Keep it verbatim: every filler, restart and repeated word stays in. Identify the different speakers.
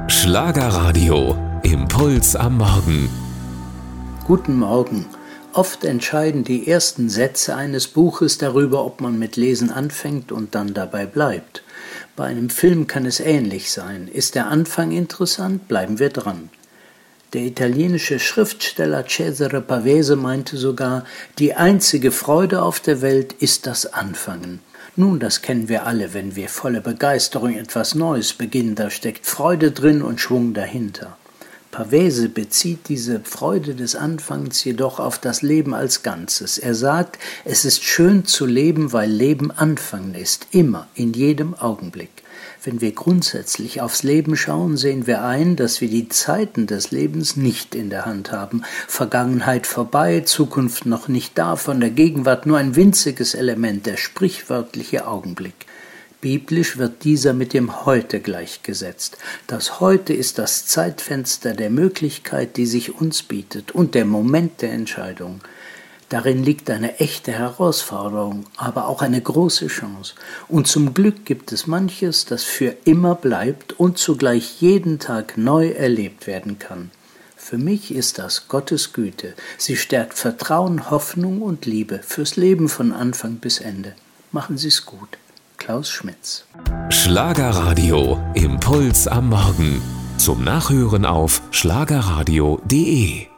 Speaker 1: Schlagerradio, Impuls am Morgen.
Speaker 2: Guten Morgen. Oft entscheiden die ersten Sätze eines Buches darüber, ob man mit Lesen anfängt und dann dabei bleibt. Bei einem Film kann es ähnlich sein. Ist der Anfang interessant, bleiben wir dran. Der italienische Schriftsteller Cesare Pavese meinte sogar, die einzige Freude auf der Welt ist das Anfangen. Nun, das kennen wir alle, wenn wir voller Begeisterung etwas Neues beginnen, da steckt Freude drin und Schwung dahinter. Pavese bezieht diese Freude des Anfangs jedoch auf das Leben als Ganzes. Er sagt, es ist schön zu leben, weil Leben Anfangen ist, immer, in jedem Augenblick. Wenn wir grundsätzlich aufs Leben schauen, sehen wir ein, dass wir die Zeiten des Lebens nicht in der Hand haben. Vergangenheit vorbei, Zukunft noch nicht da, von der Gegenwart nur ein winziges Element, der sprichwörtliche Augenblick. Biblisch wird dieser mit dem Heute gleichgesetzt. Das Heute ist das Zeitfenster der Möglichkeit, die sich uns bietet, und der Moment der Entscheidung. Darin liegt eine echte Herausforderung, aber auch eine große Chance. Und zum Glück gibt es manches, das für immer bleibt und zugleich jeden Tag neu erlebt werden kann. Für mich ist das Gottes Güte. Sie stärkt Vertrauen, Hoffnung und Liebe fürs Leben von Anfang bis Ende. Machen Sie es gut. Klaus Schmitz.
Speaker 1: Schlagerradio, Impuls am Morgen. Zum Nachhören auf schlagerradio punkt de.